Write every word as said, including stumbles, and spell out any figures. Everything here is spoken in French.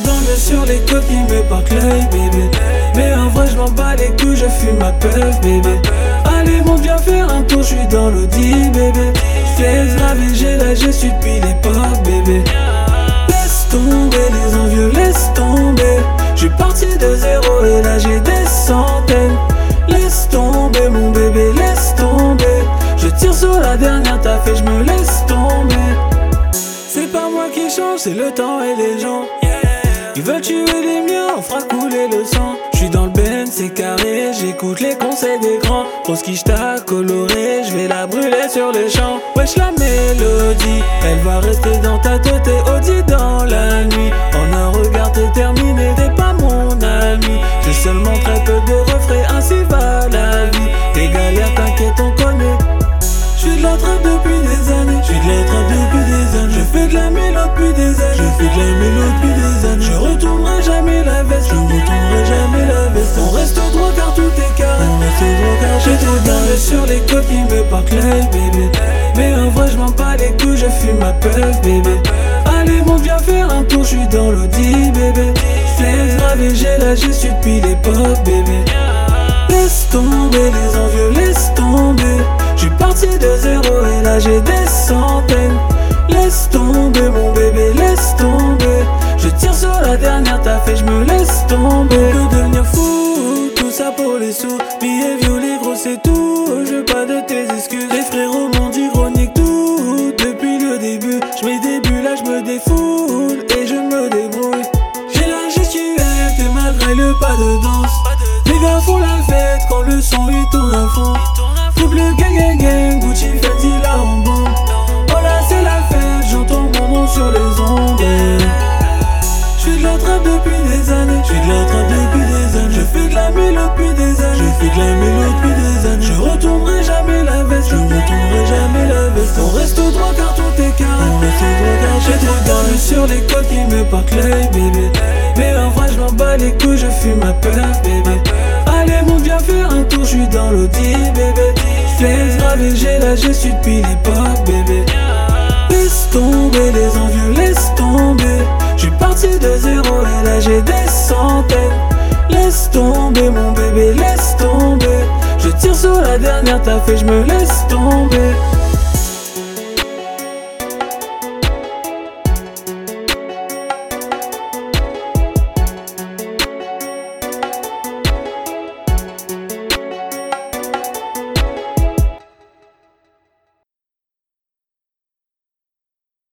dans le sur les côtes qui me portent l'œil, bébé. Mais en vrai, je m'en bats les couilles, je fume ma puff, bébé. Allez, mon viens faire un tour, je suis dans l'audi, bébé. J'fais grave et j'ai la je suis depuis l'époque, bébé. Laisse tomber les envieux, laisse tomber. J'suis parti de zéro et là j'ai des centaines. Laisse tomber mon bébé, laisse tomber. Je tire sur la dernière taf et je me laisse tomber. C'est pas moi qui change, c'est le temps et les gens. Ils veulent tuer les miens, on fera couler le sang. J'suis dans le ben, c'est carré, j'écoute les conseils des grands. Rose qui j't'a coloré, j'vais la brûler sur les champs. Wesh la mélodie, elle va rester dans ta tête et Audi dans la nuit. En un regard t'es terminé, t'es pas mon ami. J'ai seulement très peu de refrains, ainsi va la vie. Tes galères t'inquiète on connaît. J'fais de la trappe depuis des années, j'fais de la trappe depuis des années. Je fais de la mélo depuis des années, je fais de la mélo depuis des années. Je retournerai jamais la veste, je retournerai jamais la veste. On reste droit car tout est carré, on reste droit car j'ai trop garé sur les côtes qui me portent l'œil, bébé. Mais en vrai je m'en bats les couilles, je fume ma puff, bébé. Allez mon viens faire un tour, je suis dans l'audi, bébé. J'fais grave et j'ai la je suis depuis l'époque, bébé. Laisse tomber les envieux, laisse tomber. J'suis parti de zéro et là j'ai des centaines. Laisse tomber mon bébé, laisse tomber. Je tire sur la dernière taf et je me laisse tomber. Que devenir fou, tout ça pour les sous. Billets violets gros c'est tout, je veux pas de tes excuses. Les frérots m'ont dit chronique tout depuis le début. J'mets des bulles là j'me défoule et je me débrouille. J'ai la gestuelle et malgré le pas de danse. Les gars font la fête quand le son il tourne à fond. Double gang gang gang, Gucci Fendi là en bombe. Oh là c'est la fête, j'entends mon nom sur les ondes. J'fais de la trappe depuis des années, j'fais de la trappe depuis des années. Je fais de la mélo depuis des années, je fais de la mélo depuis des années. Je retournerai jamais la veste, je retournerai jamais la veste. On reste droit car tout est carré, on reste droit car j'ai trop garé sur les côtes qui me portent l'œil, bébé. Mais en vrai je m'en bats les couilles, je fume ma puff, bébé. Allez mon viens faire un tour, je suis dans l'audi, bébé. J'fais grave et j'ai la je suis depuis l'époque, bébé. Laisse tomber les envieux, laisse tomber. J'suis parti de zéro et là j'ai des centaines. Laisse tomber mon bébé, laisse tomber. Je tire sur la dernière taf et je me laisse tomber.